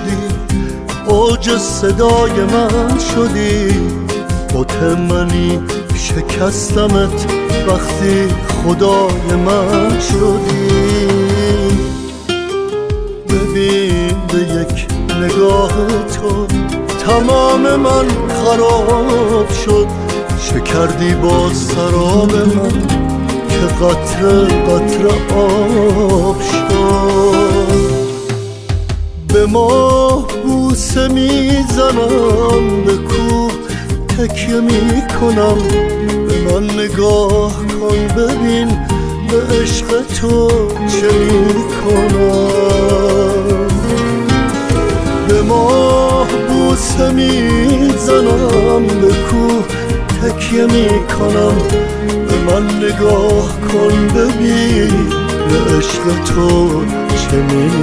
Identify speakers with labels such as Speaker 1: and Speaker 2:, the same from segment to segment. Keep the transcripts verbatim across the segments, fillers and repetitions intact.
Speaker 1: شدی، اوج صدای من شدی. بت منی شکستمت وقتی خدای من شدی. ببین به یک نگاه تو تمام من خراب شد. شکردی با سراب من که قطره قطره آب شد. به ماه بوسه میزنم، به کوه تکیه میکنم. به من نگاه کن ببین به عشق تو چه میکنم. به ماه بوسه میزنم، به کوه تکیه میکنم. به من نگاه کن ببین به عشق تو چه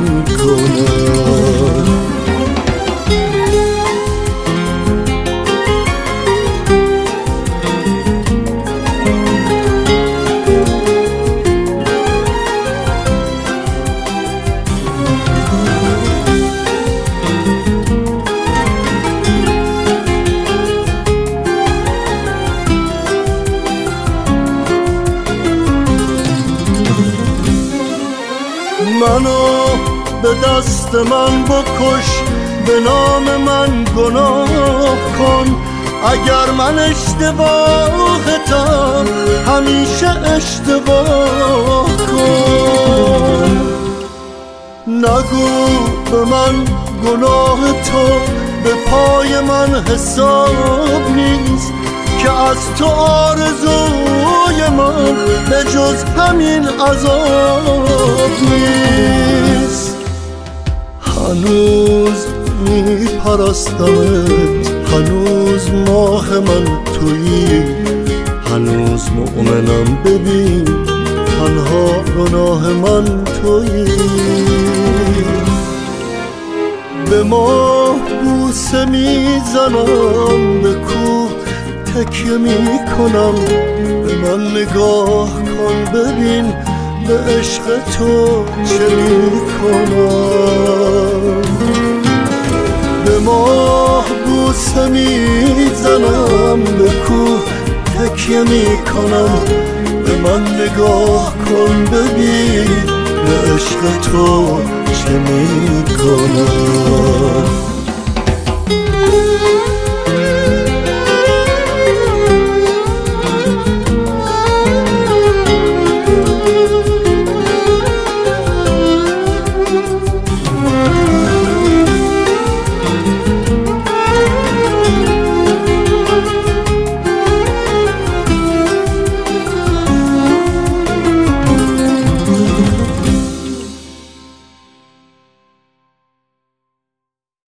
Speaker 1: میکنم. منو به دست من بکش، به نام من گناه کن. اگر من اشتباهتم همیشه اشتباه کن. نگو به من گناه تو به پای من حساب نیست، که از تو آرزوی من به جز همین عذاب نیست. هنوز میپرستمت، هنوز ماه من تویی. هنوز مؤمنم ببین تنها گناه من تویی. به ماه بوسه میزنم، به کوه تکیه میکنم. به من نگاه کن ببین به عشق تو چه میکنم. به ماه بوسه میزنم، به کوه تکیه میکنم. به من نگاه کن ببین به عشق تو چه میکنم.